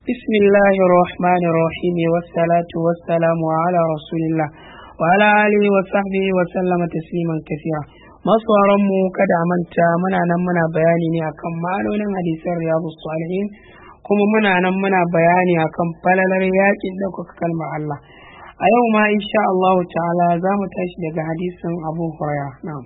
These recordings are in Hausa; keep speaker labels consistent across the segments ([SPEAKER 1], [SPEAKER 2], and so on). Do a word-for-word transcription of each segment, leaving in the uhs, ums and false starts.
[SPEAKER 1] بسم الله الرحمن الرحيم والصلاة والسلام على رسول الله وعلى آله وصحبه وسلم تسليما كثيرا. masu mu kada a manta muna nan muna bayani ne akan ma'anonin hadisan riyadus salihin, kuma muna nan muna bayani akan falalar yakin ɗaukaka kalmar Allah. A yau ma insha Allah ta'ala za mu tashi daga hadisin Abu Hurairah. Na'am.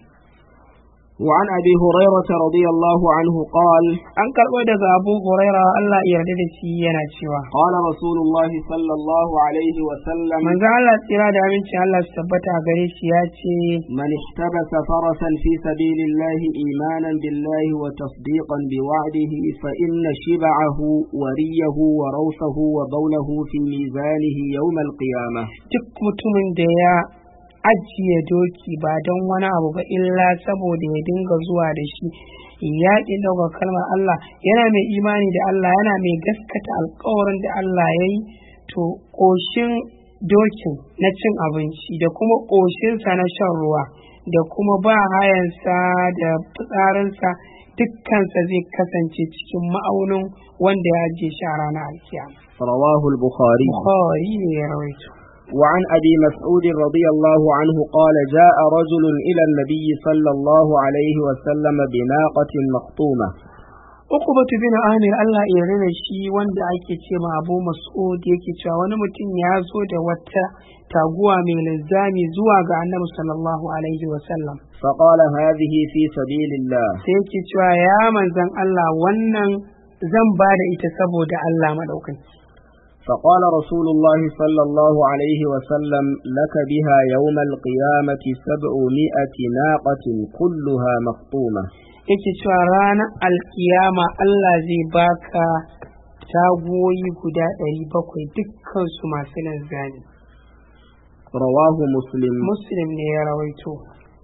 [SPEAKER 2] وعن أبي هريرة رضي الله عنه قال
[SPEAKER 1] An karɓo daga Abu Hurairah Allah ya yarda da shi yana cewa
[SPEAKER 2] قال رسول الله صلى الله عليه وسلم
[SPEAKER 1] manzo Allah tsira da aminci Allah su tabbata a gare shi ya ce
[SPEAKER 2] من احتبس فرسا في سبيل الله إيمانا بالله وتصديقا بوعده فإن شبعه وريه وروثه وبوله في ميزانه يوم القيامة.
[SPEAKER 1] duk mutumin da ya ajiye doki ba don wani abu ba illa saboda ya dinga zuwa da shi yaƙi daga kalmar Allah, yana mai imani da Allah, yana mai gaskata alƙawarin da Allah ya yi, to ƙoshin dokin na cin abinci da kuma ƙoshinsa na shan ruwa da kuma ba hayansa da fitsarinsa dukkansa zai kasance cikin ma'aunin wanda ya ajiye shi a ranar alkiyama.
[SPEAKER 2] رواه البخاري.
[SPEAKER 1] Bukhari ne ya rawaito.
[SPEAKER 2] وعن أبي مسعود رضي الله عنه قال جاء رجل إلى النبي صلى الله عليه وسلم بناقة مخطومة.
[SPEAKER 1] Uqbatu bin Amir Allah ya rina shi wanda ake ce ma Abu Mas'ud yake cewa wani mutum ya zo da wata taguwa mai linzami zuwa ga Annabi sallallahu alaihi wa sallam.
[SPEAKER 2] فقال هذه في سبيل الله.
[SPEAKER 1] Sai yake cewa ya manzon Allah, wannan zan ba da ita saboda Allah madaukaki.
[SPEAKER 2] فقال رسول الله صلى الله عليه وسلم لك بها يوم القيامة سبعمائة ناقة كلها مخطومة.
[SPEAKER 1] Yake cewa ranar alkiyama Allah zai baka tagoyi guda ɗari bakwai dukkan su masu linzami.
[SPEAKER 2] رواه مسلم.
[SPEAKER 1] Muslim ne ya rawaito.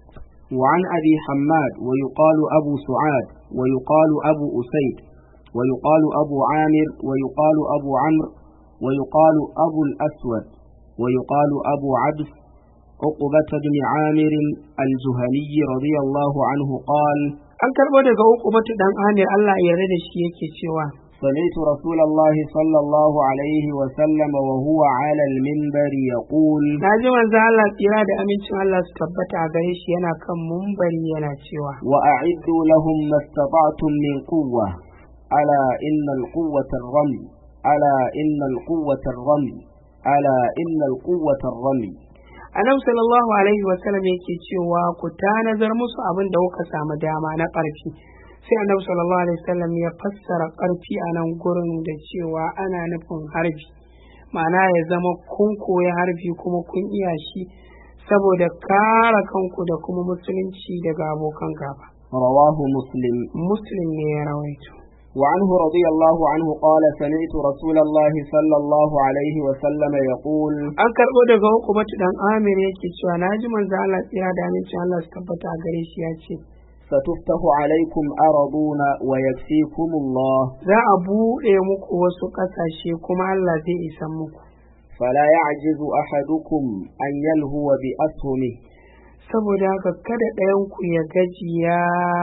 [SPEAKER 2] وعن أبي حماد ويقال أبو سعاد ويقال أبو أسيد ويقال أبو عامر ويقال أبو عمرو ويقال أبو الأسود ويقال أبو عبس عقبة بن عامر الجهني رضي الله عنه قال
[SPEAKER 1] An karɓo daga Uqbatu dan Amir Allah ya yarda da shi yake cewa
[SPEAKER 2] سمعت رسول الله صلى الله عليه وسلم وهو على المنبر يقول
[SPEAKER 1] na ji manzo Allah tsira da amincin Allah su tabbata a gare shi yana kan mumbari yana cewa
[SPEAKER 2] وأعدوا لهم ما استطعتم من قوة ألا إن القوة الرمي ألا إن القوة الرمي ألا إن القوة الرمي.
[SPEAKER 1] Annabi sallallahu alaihi wa sallam yake cewa ku tanazar musu abin da kuka samu dama na ƙarfi. Sai Annabi sallallahu alaihi wa sallam ya fassara ƙarfi a nan gurin da cewa ana nufin harbi, ma'ana ya zama kun koyi harbi kuma kun iya shi saboda kare kanku da kuma musulunci daga abokan gaba.
[SPEAKER 2] رواه مسلم.
[SPEAKER 1] Muslim ne ya rawaito.
[SPEAKER 2] وعنه رضي الله عنه قال سمعت رسول الله صلى الله عليه وسلم يقول
[SPEAKER 1] An karɓo daga Uqbatu dan Amir yake cewa naji manzo Allah tsira da amincin Allah su tabbata a gare shi ya ce
[SPEAKER 2] ستفتح عليكم أرضون ويكفيكم الله
[SPEAKER 1] za a buɗe muku wasu ƙasashe kuma Allah zai isa muku.
[SPEAKER 2] فلا يعجز أحدكم أن يلهو بأسهمه.
[SPEAKER 1] Saboda haka kada ɗayanku ya gajiya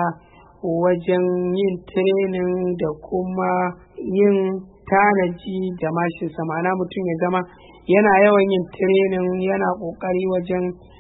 [SPEAKER 1] wajen yin training da kuma yin tanaji da mashinsa, ma'ana mutum ya zama yana yawan yin training yana ƙoƙari wajen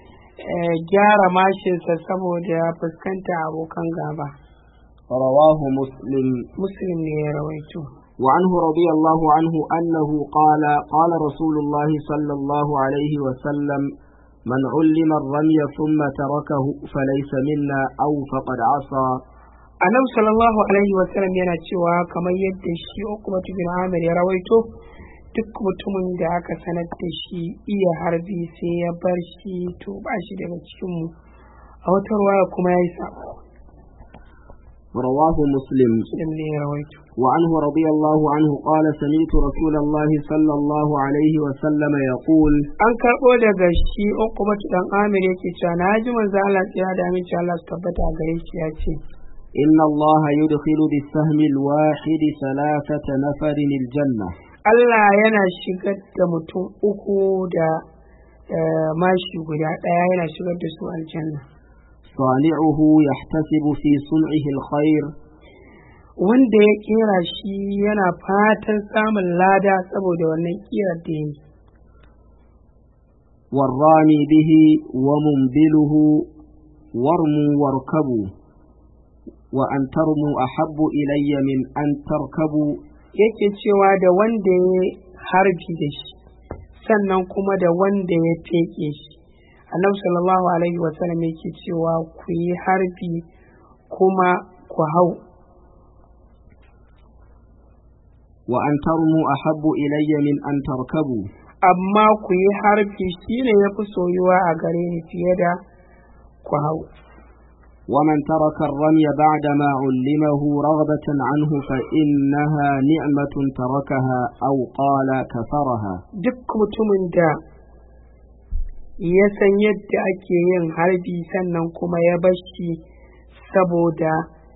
[SPEAKER 1] gyara mashinsa saboda fuskanta abokan gaba.
[SPEAKER 2] رواه مسلم.
[SPEAKER 1] Muslim ne ya rawaito.
[SPEAKER 2] وعنه رضي الله عنه أنه قال قال رسول الله صلى الله عليه وسلم من علم الرمي ثم تركه فليس منا أو فقد عصى.
[SPEAKER 1] Annabi sallallahu alaihi wa sallam yana cewa kamar yadda shi Uqbatu bin Amir ya rawaito, duk mutumin da aka sanar da shi iya harbi sai ya bar shi to ba shi daga cikin mu. A wata ruwaya kuma yayi sabo.
[SPEAKER 2] رواه مسلم.
[SPEAKER 1] Muslim ne ya rawaito.
[SPEAKER 2] وعنه رضي الله عنه قال سمعت رسول الله صلى الله عليه وسلم يقول
[SPEAKER 1] An karɓo daga shi Uqbatu dan Amir yake cewa naji manzo Allah tsaya da aminci Allah su tabbata a gare shi ya ce
[SPEAKER 2] إن الله يدخل بالسهم الواحد ثلاثة نفر الجنة.
[SPEAKER 1] Allah yana shigar da mutum uku da mashi guda ɗaya yana shigar da su aljanna.
[SPEAKER 2] صانعه يحتسب في صنعه الخير
[SPEAKER 1] wanda ya kera shi yana fatan samun lada saboda wannan kirar da yi.
[SPEAKER 2] والرامي به ومنبله وارموا واركبوا وأن ترموا أحب إلي من أن تركبوا.
[SPEAKER 1] Yake cewa da wanda ya harbi da shi sannan kuma da wanda ya feke shi. Annabi sallallahu alaihi wasallam yake cewa ku yi harbi kuma ku hau.
[SPEAKER 2] وأن ترموا أحب إلي من أن تركبوا.
[SPEAKER 1] Amma ku yi harbi shine yafi soyuwa a gare ni fiye da ku hau.
[SPEAKER 2] ومن ترك الرمي بعدما علمه رغبة عنه فإنها نعمة تركها أو قال كفرها.
[SPEAKER 1] Duk mutumin da ya san yadda ake yin harbi sannan kuma ya bashi saboda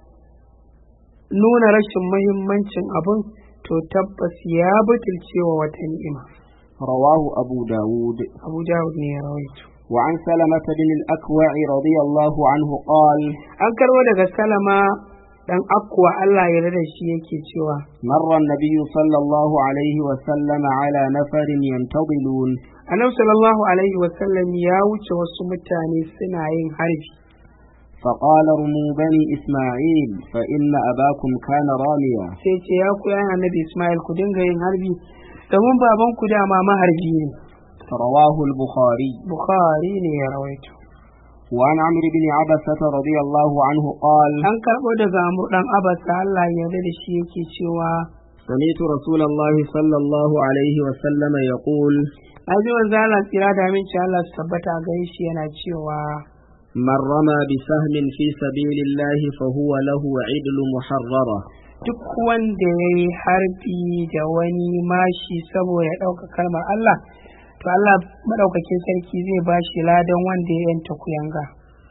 [SPEAKER 1] nuna rashin muhimmancin abun, to tabbas ya butulcewa wata ni'ima.
[SPEAKER 2] رواه أبو داود.
[SPEAKER 1] Abu Dawud ne ya rawaito.
[SPEAKER 2] وعن سلمة بن الأكوع رضي الله عنه قال:
[SPEAKER 1] An karbo daga Salama dan Akwa Allah ya yarda da shi yake cewa
[SPEAKER 2] مر النبي صلى الله عليه وسلم على نفر ينتظلون.
[SPEAKER 1] Annabi sallallahu alaihi wa sallam ya wuce wasu mutane suna yin harbi.
[SPEAKER 2] فقال: ارموا بني إسماعيل فإن أباكم كان راميا.
[SPEAKER 1] Sai ce ya ku yana Annabi Ismail ku dinga yin harbi domin baban ku dama maharbi ne.
[SPEAKER 2] رواه البخاري.
[SPEAKER 1] Bukhari ne ya rawaito.
[SPEAKER 2] وعن عمرو بن عبسة رضي الله عنه قال:
[SPEAKER 1] An karbo daga Amr dan Abasa Allah ya yarda da shi yake cewa
[SPEAKER 2] سمعت رسول الله صلى الله عليه وسلم يقول:
[SPEAKER 1] Aji manzo Allah tsira da aminci Allah su tabbata gare shi yana cewa
[SPEAKER 2] من رمى بسهم في سبيل الله فهو له عدل محررة.
[SPEAKER 1] duk wanda ya yi harbi da wani mashi saboda ɗauka kalmar Allah, to Allah maɗaukakin sarki zai ba shi ladan wanda ya yanta kuyanga.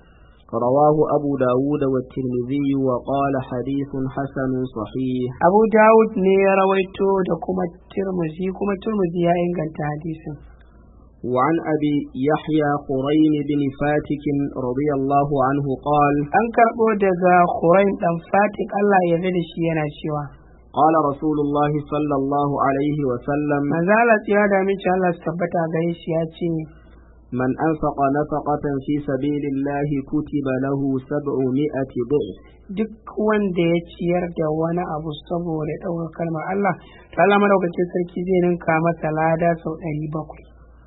[SPEAKER 2] رواه أبو داود والترمذي وقال حديث حسن صحيح.
[SPEAKER 1] Abu Dawud ne ya rawaito da kuma Tirmidhi, kuma Tirmidhi ya inganta hadisin.
[SPEAKER 2] وعن أبي يحيى قرين بن فاتك رضي الله عنه قال:
[SPEAKER 1] An karɓo daga Khuraim ɗan Fatik Allah ya yarda da shi yana cewa
[SPEAKER 2] قال رسول الله صلى الله عليه وسلم:
[SPEAKER 1] manzo Allah tsira da aminci Allah su tabbata gare shi ya ce
[SPEAKER 2] من أنفق نفقة في سبيل الله كتب له سبعمائة ضعف.
[SPEAKER 1] duk wanda ya ciyar da wani abu saboda ɗaukar kalmar Allah, to Allah madaukakin sarki zai ninka masa lada sau ɗari bakwai.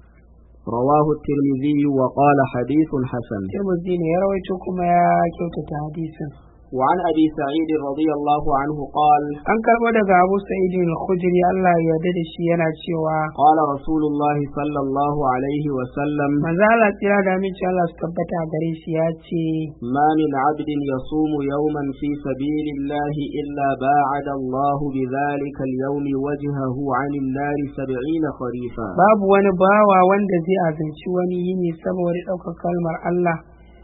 [SPEAKER 2] رواه الترمذي وقال حديث حسن.
[SPEAKER 1] Tirmidhi ne ya rawaito kuma ya kyautata hadisin.
[SPEAKER 2] وعن أبي سعيد رضي الله عنه قال:
[SPEAKER 1] An karɓo daga Abu Sa'id al-Khudri Allah ya yarda da shi yana cewa
[SPEAKER 2] قال رسول الله صلى الله عليه وسلم:
[SPEAKER 1] manzo Allah tsira da aminci Allah su tabbata gare shi ya ce
[SPEAKER 2] ما من عبد يصوم يوما في سبيل الله إلا باعد الله بذلك اليوم وجهه عن النار سبعين خريفا.
[SPEAKER 1] babu wani bawa wanda zai azumci wani yini saboda ɗaukar kalmar Allah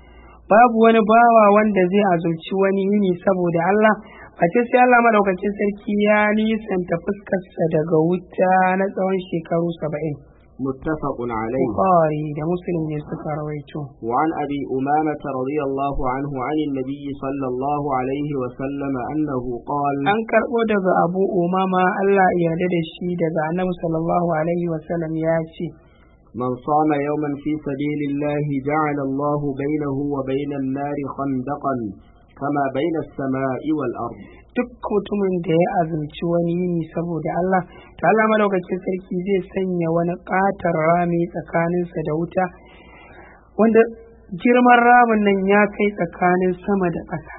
[SPEAKER 1] babu wani bawa wanda zai azumci wani yini saboda Allah face sai Allah madaukakin sarki ya nisanta fuskarsa daga wuta na tsawon shekaru saba'in.
[SPEAKER 2] متفق عليه.
[SPEAKER 1] Bukhari da Muslim ne suka rawaito.
[SPEAKER 2] وعن أبي أمامة رضي الله عنه عن النبي صلى الله عليه وسلم أنه قال:
[SPEAKER 1] An karɓo daga Abu Umama Allah ya yarda da shi daga Annabi sallallahu alaihi wasallam ya ce
[SPEAKER 2] من صام يوما في سبيل الله جعل الله بينه وبين النار خندقا كما بين السماء والأرض.
[SPEAKER 1] duk mutumin da ya azumci wani yini saboda Allah, ta Allah madaukakin sarki zai sanya wani ƙatar rami tsakaninsa da wuta wanda girman ramin nan ya kai tsakanin sama da ƙasa.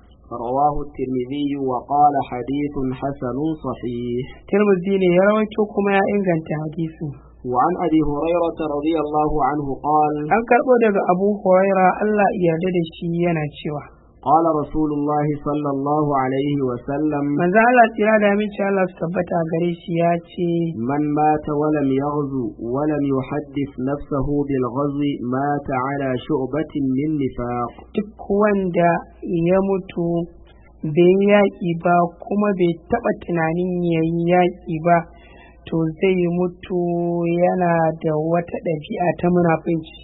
[SPEAKER 2] رواه الترمذي وقال حديث حسن صحيح.
[SPEAKER 1] Tirmidhi ne ya rawaito kuma ya inganta hadisin.
[SPEAKER 2] وعن أبي هريرة رضي الله عنه قال:
[SPEAKER 1] An karɓo daga Abu Huraira Allah ya yarda da shi yana cewa
[SPEAKER 2] قال رسول الله صلى الله عليه وسلم:
[SPEAKER 1] manzo Allah tsira da aminci Allah su tabbata gare shi ya ce
[SPEAKER 2] من مات ولم يغزو ولم يحدث نفسه بالغزو مات على شعبة من نفاق.
[SPEAKER 1] duk wanda ya mutu bai yaƙi ba kuma bai taɓa tunanin yayi yaƙi ba, to zai mutu yana da wata ɗabi'a ta munafunci.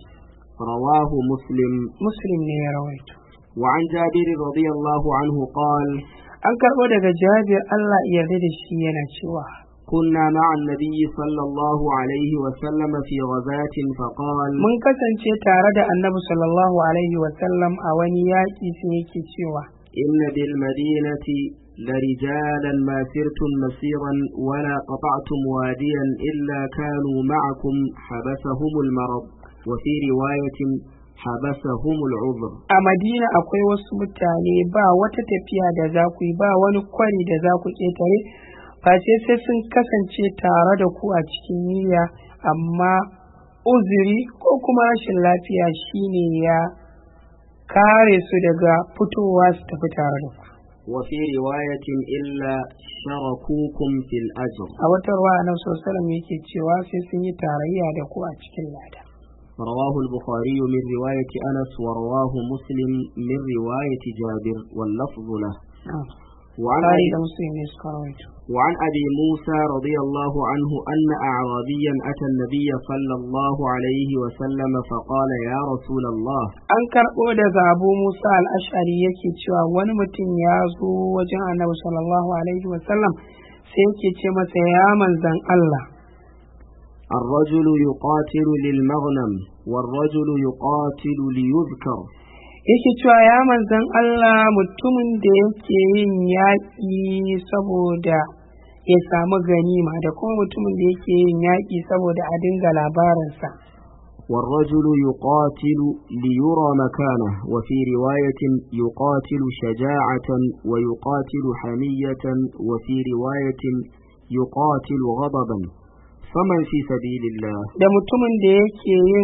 [SPEAKER 2] رواه مسلم.
[SPEAKER 1] Muslim ne ya rawaito.
[SPEAKER 2] وعن جابر رضي الله عنه قال:
[SPEAKER 1] an karɓo daga Jabir Allah ya yarda da shi yana cewa
[SPEAKER 2] كنا مع النبي صلى الله عليه وسلم في غزاة فقال
[SPEAKER 1] mun kasance tare da Annabi sallallahu alaihi wa sallam a wani yaƙi sai yake cewa
[SPEAKER 2] إن بالمدينة لرجالا ما سرتم مسيرا ولا قطعتم واديا إلا كانوا معكم حبسهم المرض وفي رواية حبسهم العذر.
[SPEAKER 1] a Madina akwai wasu mutane ba wata tafiya da za ku yi ba wani kwari da za ku ƙetare face sai sun kasance tare da ku a cikin niyya amma uzuri ko kuma rashin lafiya shine ya kare su daga fitowa su tafi tare da ku.
[SPEAKER 2] وفي رواية إلا شركوكم في الأجر.
[SPEAKER 1] a wata ruwa annabi sallallahu alaihi wasallam yake cewa sai sun yi tarayya da ku a cikin lada.
[SPEAKER 2] رواه البخاري من رواية أنس ورواه مسلم من رواية جابر واللفظ له. وعن أبي, وعن أبي موسى رضي الله عنه أن أعرابيا أتى النبي صلى الله عليه وسلم فقال يا رسول الله.
[SPEAKER 1] an karɓo daga Abu Musa al-Ash'ari yake cewa wani mutum ya zo wajen Annabi sallallahu alaihi wasallam sai yake ce masa ya manzan Allah.
[SPEAKER 2] الرجل يقاتل للمغنم والرجل يقاتل ليذكر.
[SPEAKER 1] yake cewa ya manzan Allah mutumin da yake yin yaƙi saboda ya samu ganima da kuma mutumin da yake yin yaƙi saboda a dinga labarinsa.
[SPEAKER 2] والرجل يقاتل ليرى مكانه وفي رواية يقاتل شجاعة ويقاتل حمية وفي رواية يقاتل غضبا فمن في سبيل الله.
[SPEAKER 1] da mutumin da yake yin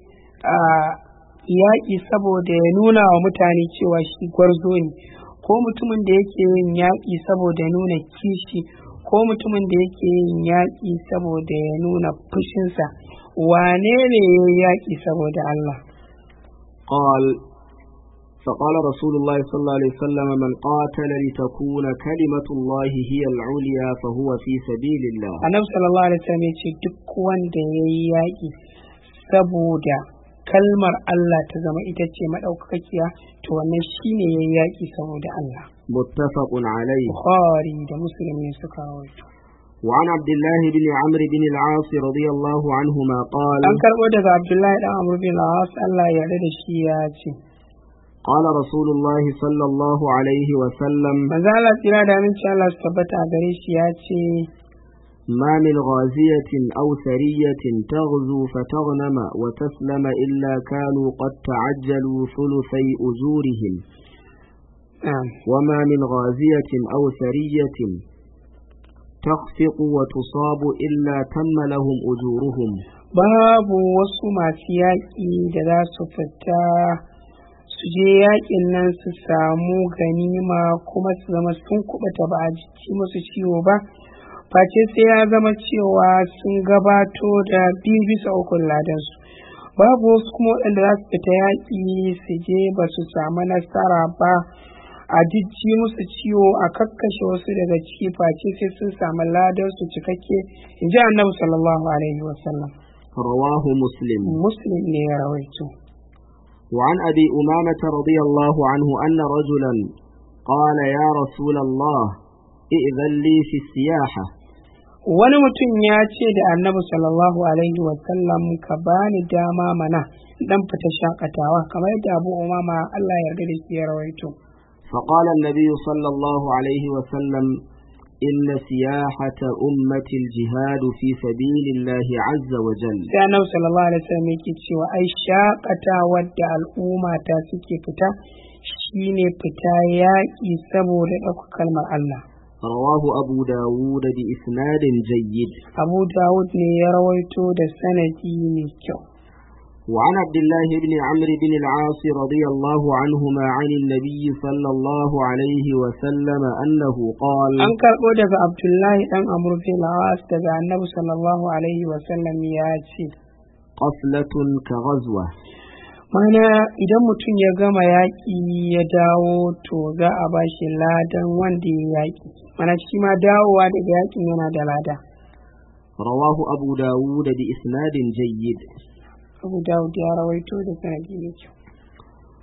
[SPEAKER 1] yaƙi saboda ya nuna wa mutane cewa shi gwarzo ne ko mutumin da yake yin yaƙi saboda nuna kishi ko mutumin da yake yin yaƙi saboda ya nuna fushinsa wane ne ya yi yaƙi saboda Allah.
[SPEAKER 2] قال فقال رسول الله صلى الله عليه وسلم من قاتل لتكون كلمة الله هي العليا فهو في سبيل الله.
[SPEAKER 1] Annabi sallallahu alaihi wasallam ya ce duk wanda ya yi yaƙi saboda kalmar Allah ta zama ita ce madaukakiya to wannan shine ya yi yaƙi saboda Allah.
[SPEAKER 2] متفق عليه.
[SPEAKER 1] Bukhari da Muslim ne suka rawaito.
[SPEAKER 2] وعن عبد الله بن عمرو بن العاص رضي الله عنهما قال
[SPEAKER 1] an karɓo daga Abdullahi dan Amr bin al-As Allah ya yarda da shi ya ce
[SPEAKER 2] قال رسول الله صلى الله عليه وسلم
[SPEAKER 1] manzo Allah tsira da aminci Allah su tabbata a gare shi ya ce
[SPEAKER 2] ما من غازية أو سرية تغزو فتغنم وتسلم إلا كانوا قد تعجلوا ثلثي أجورهم وما من غازية أو سرية تخفق وتصاب إلا تم لهم أجورهم.
[SPEAKER 1] babu wasu masu yaƙi da za su fita su je yaƙin nan su samu ganima kuma su zama sun kuɓuta ba a ji musu ciwo ba face sai ya zama cewa sun gabato da biyu bisa ukun ladansu. babu wasu kuma waɗanda za su fita yaƙi su je ba su samu nasara ba a jijji musu ciwo a kakkashe wasu daga ciki face sai sun samu ladansu cikakke in ji annabi sallallahu alaihi wasallam.
[SPEAKER 2] رواه مسلم.
[SPEAKER 1] مسلم ne ya rawaito.
[SPEAKER 2] وعن أبي أمامة رضي الله عنه أن رجلا قال يا رسول الله ائذن لي في السياحة.
[SPEAKER 1] wani mutum ya ce da annabi sallallahu alaihi wasallam ka bani dama mana dan fita shakatawa kamar yadda Abu Umama Allah ya yarda da shi ya rawaito.
[SPEAKER 2] فقال النبي صلى الله عليه وسلم إن سياحة أمة الجهاد في سبيل الله عز وجل.
[SPEAKER 1] sai annabi sallallahu alaihi wasallam yake cewa ai shakatawa da al'umma ta suke fita shine fita yaƙi saboda ɗaukar kalmar Allah.
[SPEAKER 2] رواه أبو داود بإسناد جيد.
[SPEAKER 1] Abu Dawud ne ya rawaito da sanadi mai kyau.
[SPEAKER 2] وعن عبد الله بن عمرو بن العاص رضي الله عنهما عن النبي صلى الله عليه وسلم أنه قال
[SPEAKER 1] an karɓo daga Abdullahi dan Amr bin al-As daga annabi sallallahu alaihi wasallam ya ce
[SPEAKER 2] قفلة كغزوة.
[SPEAKER 1] mana idan mutum ya gama yaƙi ya dawo to za a ba shi ladan wanda ya yaƙi mana shi ma dawowa daga yaƙin yana da lada.
[SPEAKER 2] رواه أبو داود بإسناد جيد.
[SPEAKER 1] Abu Dawud ya rawaito da sanadi mai kyau.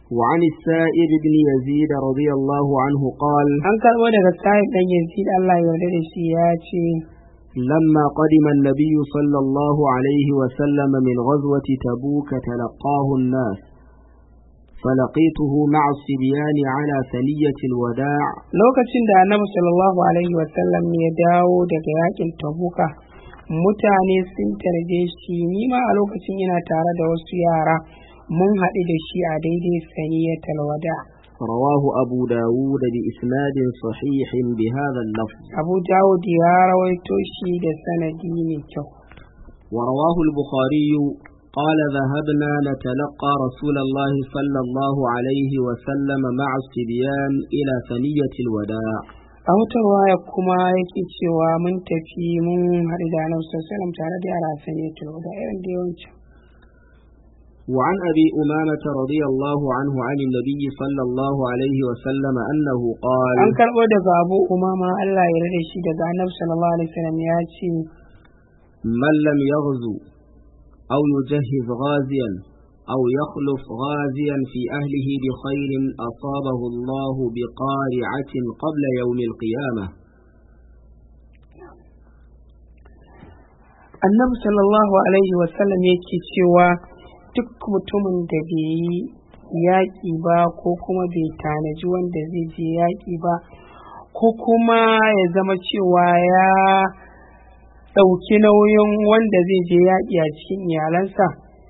[SPEAKER 2] وعن السائب بن يزيد رضي الله عنه قال
[SPEAKER 1] an karɓo daga sa'id dan yazid Allah ya yarda da shi ya ce
[SPEAKER 2] لما قدم النبي صلى الله عليه وسلم من غزوة تبوك تلقاه الناس فلقيته مع الصبيان على ثنية الوداع
[SPEAKER 1] lokacin da annabi sallallahu alaihi wasallam ya dawo daga yakin tabuka mutane sun tarbe shi ni ma a lokacin ina tare da wasu yara mun haɗu da shi a daidai saniyatul wada
[SPEAKER 2] رواه أبو داود بإسناد صحيح بهذا اللفظ
[SPEAKER 1] abu dawud ya rawaito shi da sanadi mai kyau
[SPEAKER 2] ورواه البخاري قال ذهبنا نتلقى رسول الله صلى الله عليه وسلم مع الصبيان إلى ثنية الوداع
[SPEAKER 1] a wata waya kuma yake cewa mun tafi mun haɗu da annabi sallallahu alaihi wasallam tare da yara saniyatul wada irin da yawancin
[SPEAKER 2] وعن أبي أمامة رضي الله عنه عن النبي صلى الله عليه وسلم أنه قال
[SPEAKER 1] an karɓo daga abu umama Allah ya yarda da shi daga annabi sallallahu alaihi wasallam ya ce
[SPEAKER 2] من لم يغزو أو يجهز غازيا أو يخلف غازيا في أهله بخير أصابه الله بقارعة قبل يوم القيامة.
[SPEAKER 1] annabi sallallahu alaihi wasallam yake cewa duk mutumin da bai yi yaƙi ba ko kuma bai tanaji wanda zai je yaƙi ba ko kuma ya zama cewa ya ɗauki nauyin wanda zai je yaƙi a cikin iyalansa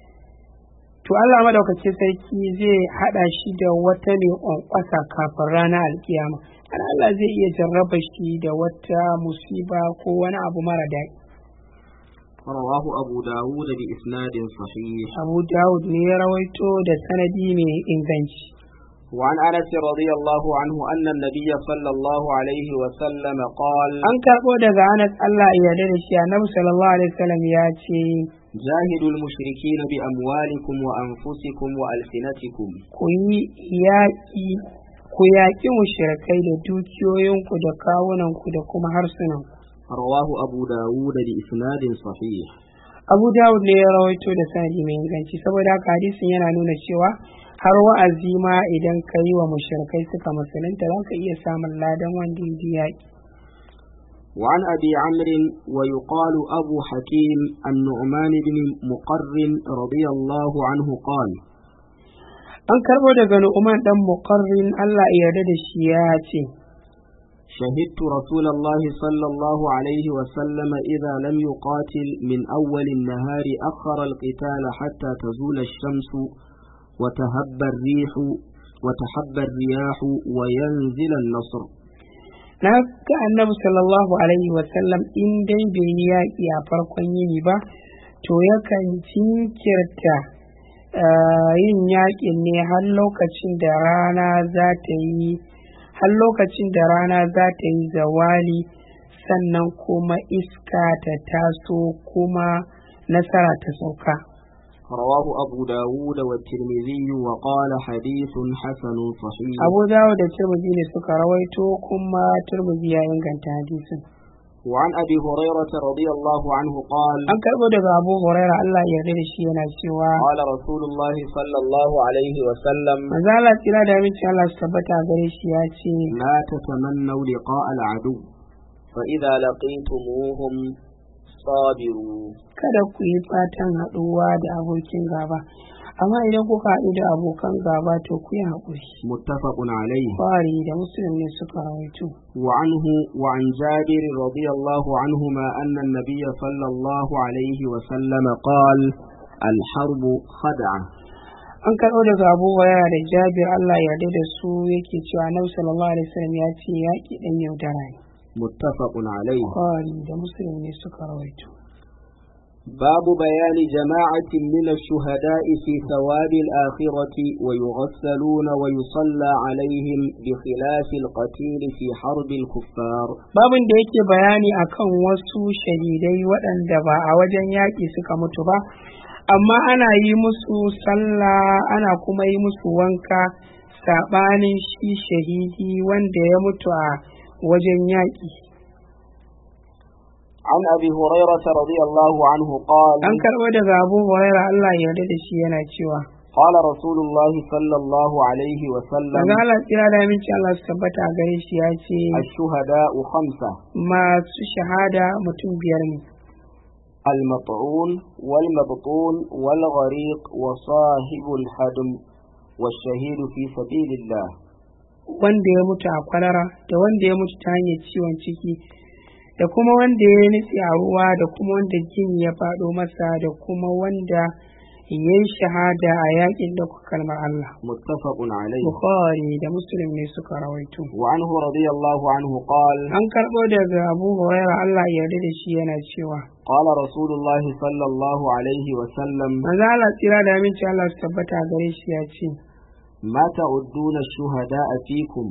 [SPEAKER 1] to Allah madaukakin sarki zai haɗa shi da wata mai ƙwanƙwasa kafin ranar alkiyama ana Allah zai iya jarraba shi da wata musiba ko wani abu mara daɗi.
[SPEAKER 2] رواه أبو داود بإسناد صحيح.
[SPEAKER 1] أبو داود نيرويتو ده سندي من إنجنش.
[SPEAKER 2] وعن أنس رضي الله عنه أن النبي صلى الله عليه وسلم قال
[SPEAKER 1] أنك أقول ده أنس الله يدل الشيء النبي صلى الله عليه وسلم ياتي
[SPEAKER 2] جاهدوا المشركين بأموالكم وأنفسكم وألسنتكم.
[SPEAKER 1] كوي ياكي ku yaƙi mushrikai da dukiyoyinku da kawunanku da kuma harsunanku.
[SPEAKER 2] رواه أبو داود بإسناد صحيح.
[SPEAKER 1] Abu Dawud ne ya rawaito da sanadi mai inganci saboda haka hadisin yana nuna cewa har wa'azi ma idan ka yi wa mushrikai suka musulunta za ka iya samun ladan wanda ya ji yaƙi.
[SPEAKER 2] وعن أبي عمرو ويقال أبو حكيم النعمان بن مقرن رضي الله عنه قال
[SPEAKER 1] an karɓo daga Nu'man dan Muqarrin Allah ya yarda da shi ya ce
[SPEAKER 2] شهدت رسول الله صلى الله عليه وسلم إذا لم يقاتل من أول النهار أخر القتال حتى تزول الشمس وتهب الريح وتحب الرياح وينزل النصر.
[SPEAKER 1] na ga annabi sallallahu alaihi wasallam in dai bai yi yaƙi a farkon yini ba to yakan jinkirta yin yaƙin ne har lokacin da rana za ta yi har lokacin da rana za ta yi zawali sannan kuma iska ta taso kuma nasara ta sauka.
[SPEAKER 2] رواه أبو داود والترمذي وقال حديث حسن صحيح.
[SPEAKER 1] أبو داود والترمذي نسك رويته كما ترمذي ينقل حديث.
[SPEAKER 2] وعن أبي هريرة رضي الله عنه قال
[SPEAKER 1] أن كربو دغ أبو هريرة الله يرضى شي yana cewa
[SPEAKER 2] قال رسول الله صلى الله عليه وسلم
[SPEAKER 1] mazala tira da min Allah tabbata gare shi ya ce
[SPEAKER 2] لا تتمنوا لقاء العدو فإذا لقيتموهم صابروا.
[SPEAKER 1] kada ku yi fatan haɗuwa da abokin gaba amma idan kuka haɗu da abokan gaba to ku yi haƙuri.
[SPEAKER 2] متفق عليه.
[SPEAKER 1] Bukhari da Muslim ne suka rawaito.
[SPEAKER 2] وعنه وعن جابر رضي الله عنهما أن النبي صلى الله عليه وسلم قال الحرب خدعة.
[SPEAKER 1] an karɓo daga Abu Hurairah da Jabir Allah ya yarda da su yake cewa Annabi sallallahu alaihi wasallam ya ce yaƙi dan yaudara ne.
[SPEAKER 2] متفق عليه.
[SPEAKER 1] Bukhari da Muslim ne suka rawaito.
[SPEAKER 2] باب بيان جماعة من الشهداء في ثواب الآخرة ويغسلون ويصلى عليهم بخلاف القتيل في حرب الكفار.
[SPEAKER 1] babin da yake bayani akan wasu shahidai waɗanda ba a wajen yaƙi suka mutu ba amma ana yi musu sallah ana kuma yi musu wanka saɓanin shi shahidi wanda ya mutu a wajen yaƙi.
[SPEAKER 2] عن أبي هريرة رضي الله عنه قال
[SPEAKER 1] an karɓo daga Abu Hurairah Allah ya yarda da shi yana cewa
[SPEAKER 2] قال رسول الله صلى الله عليه وسلم
[SPEAKER 1] daga Allah tsira da aminci Allah su tabbata a gare shi ya ce
[SPEAKER 2] الشهداء خمسة
[SPEAKER 1] masu shahada mutum biyar ne
[SPEAKER 2] المطعون والمبطون والغريق وصاحب الحدم والشهيد في سبيل الله
[SPEAKER 1] wanda ya mutu a kwalara da wanda ya mutu ta hanyar ciwon ciki da kuma wanda ya nutse a ruwa da kuma wanda jini ya faɗo masa da kuma wanda ya yi shahada a yakin da kalmar Allah.
[SPEAKER 2] متفق عليه.
[SPEAKER 1] Bukhari da Muslim ne suka rawaito.
[SPEAKER 2] وعنه رضي الله عنه قال
[SPEAKER 1] An karɓo daga Abu Huraira Allah ya yarda da shi yana cewa
[SPEAKER 2] قال رسول الله صلى الله عليه وسلم
[SPEAKER 1] manzo Allah tsira da aminci Allah su tabbata gare shi ya ce
[SPEAKER 2] ما تعدون الشهداء فيكم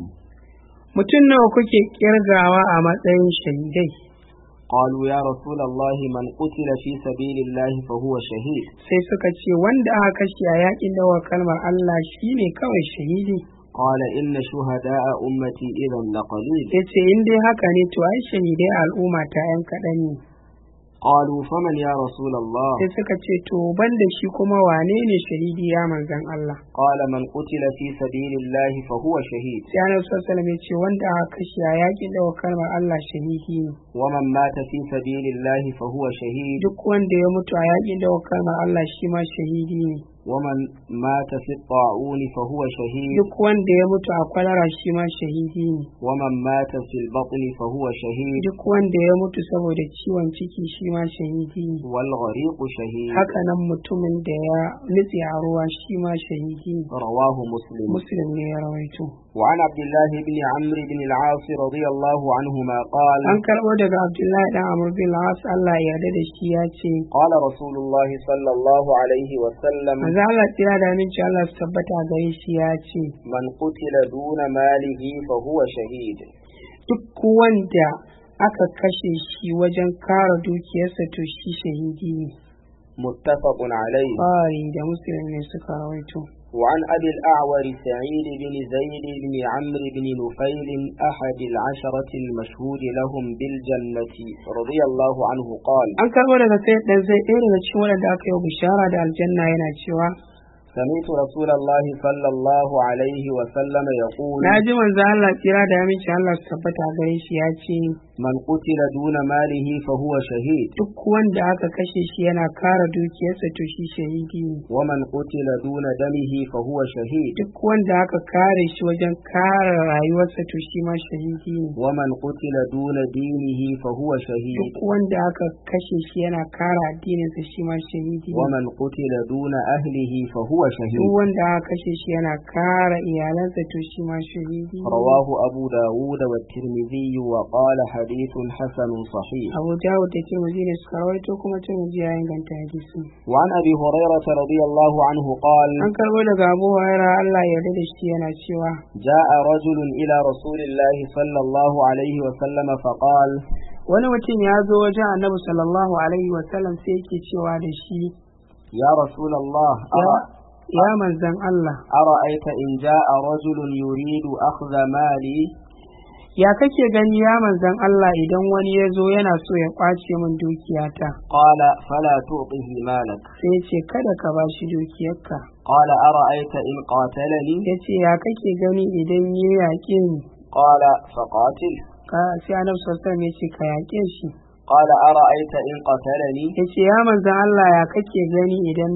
[SPEAKER 1] mutum nawa kuke kirgawa a matsayin shahidai
[SPEAKER 2] قالوا يا رسول الله من قتل في سبيل الله فهو شهيد
[SPEAKER 1] sai suka ce wanda aka kashe a yakin dawa kalmar Allah shine kawai shahidi
[SPEAKER 2] قال إن شهداء أمتي إذا لقليل
[SPEAKER 1] yace in dai haka ne to ai shahidai a al'umma ta yan kaɗan ne
[SPEAKER 2] قالوا فمن يا رسول الله
[SPEAKER 1] sai suka ce to banda shi kuma wane ne shahidi ya manzon Allah
[SPEAKER 2] قال من قتل في سبيل الله فهو شهيد
[SPEAKER 1] sai Annabi sallallahu alaihi wasallam ya ce wanda aka kashe a yakin dawa kalmar Allah shahidi ne
[SPEAKER 2] ومن مات في سبيل الله فهو شهيد
[SPEAKER 1] duk wanda ya mutu a yakin dawa kalmar Allah shi ma shahidi ne
[SPEAKER 2] ومن مات في الطاعون فهو شهيد
[SPEAKER 1] duk wanda ya mutu a kwalara shi ma shahidi ne
[SPEAKER 2] ومن مات في البطن فهو شهيد
[SPEAKER 1] duk wanda ya mutu saboda ciwon ciki shi ma shahidi ne
[SPEAKER 2] والغريق شهيد
[SPEAKER 1] haka nan mutumin da ya nutse a ruwa shi ma shahidi ne
[SPEAKER 2] رواه مسلم
[SPEAKER 1] muslim ne ya rawaito
[SPEAKER 2] وعن عبد الله بن عمرو بن العاص رضي الله عنهما قال
[SPEAKER 1] an karɓo daga Abdullahi dan Amr bin Al-As Allah ya yarda da shi ya ce
[SPEAKER 2] قال رسول الله صلى الله عليه وسلم
[SPEAKER 1] manzo Allah tsira da aminci Allah su tabbata gare shi ya ce
[SPEAKER 2] من قتل دون ماله فهو شهيد
[SPEAKER 1] duk wanda aka kashe shi wajen kare dukiyarsa to shi shahidi ne
[SPEAKER 2] متفق عليه.
[SPEAKER 1] Bukhari da Muslim ne suka rawaito.
[SPEAKER 2] وعن أبي الأعور سعيد بن زيد بن عمرو بن نفيل أحد العشرة المشهود لهم بالجنة رضي الله عنه قال
[SPEAKER 1] An karɓo daga sai dan zai ɗaya daga cikin waɗanda aka yi bishara da aljanna yana cewa
[SPEAKER 2] سمعت رسول الله صلى الله عليه وسلم يقول
[SPEAKER 1] na ji manzo Allah tsira da aminci Allah su tabbata gare shi ya ce
[SPEAKER 2] من قتل دون ماله فهو شهيد
[SPEAKER 1] duk wanda aka kashe shi yana kare dukiyarsa to shi shahidi ne
[SPEAKER 2] ومن قتل دون دمه فهو شهيد
[SPEAKER 1] duk wanda aka kare shi wajen kare rayuwarsa to shi ma shahidi ne
[SPEAKER 2] ومن قتل دون دينه فهو شهيد
[SPEAKER 1] duk wanda aka kashe shi yana kare addininsa shi ma shahidi ne
[SPEAKER 2] ومن قتل دون أهله فهو
[SPEAKER 1] duk
[SPEAKER 2] شهيد
[SPEAKER 1] wanda aka kashe shi yana kare iyalansa to shi ma shahidi ne
[SPEAKER 2] رواه أبو داود والترمذي وقال حديث حسن صحيح.
[SPEAKER 1] Abu Dawud da Tirmidhi ne suka rawaito kuma Tirmidhi ya inganta hadisi.
[SPEAKER 2] وعن أبي هريرة رضي الله عنه قال
[SPEAKER 1] An karbo daga Abu Hurairah Allah ya yarda da shi yana cewa
[SPEAKER 2] جاء رجل إلى رسول الله صلى الله عليه وسلم فقال
[SPEAKER 1] wani mutum ya zo wajen Annabi sallallahu alaihi wa sallam sai yake cewa da shi
[SPEAKER 2] يا رسول الله
[SPEAKER 1] ya
[SPEAKER 2] أرى
[SPEAKER 1] ya manzon Allah
[SPEAKER 2] أرأيت إن جاء رجل يريد أخذ مالي
[SPEAKER 1] ya kake gani ya manzon Allah idan wani ya zo yana so ya kwace min dukiyata
[SPEAKER 2] قال فلا تعطه مالك
[SPEAKER 1] sai ya ce kada ka bashi dukiyarka
[SPEAKER 2] قال أرأيت إن قاتلني
[SPEAKER 1] ya ce ya kake gani idan ya yaƙe ni
[SPEAKER 2] قال فقاتل
[SPEAKER 1] ka sai Annabi sallallahu alaihi wasallam ya ce ka yaƙe shi
[SPEAKER 2] قال أرأيت إن قتلني
[SPEAKER 1] ya ce ya manzan Allah ya kake gani idan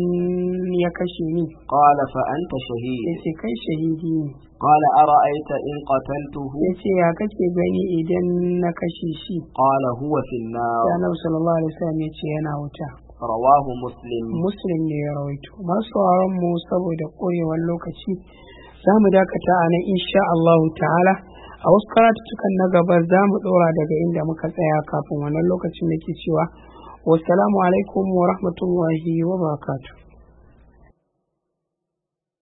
[SPEAKER 1] ya kashe ni
[SPEAKER 2] قال فأنت
[SPEAKER 1] ya
[SPEAKER 2] شهيد
[SPEAKER 1] ce kai shahidi ne
[SPEAKER 2] قال أرأيت إن قتلته
[SPEAKER 1] ya ce ya kake gani idan na kashe shi
[SPEAKER 2] قال هو في النار
[SPEAKER 1] sai Annabi sallallahu alaihi wasallam ya ce yana wuta
[SPEAKER 2] رواه مسلم.
[SPEAKER 1] Muslim ne ya rawaito masu sauraron mu saboda korewar lokaci za mu dakata a nan insha Allah ta'ala a wasu karatutukan na gaba za mu ɗora daga inda muka tsaya kafin wannan lokacin da ke cewa wassalamu alaikum wa rahmatullahi wa barakatuh.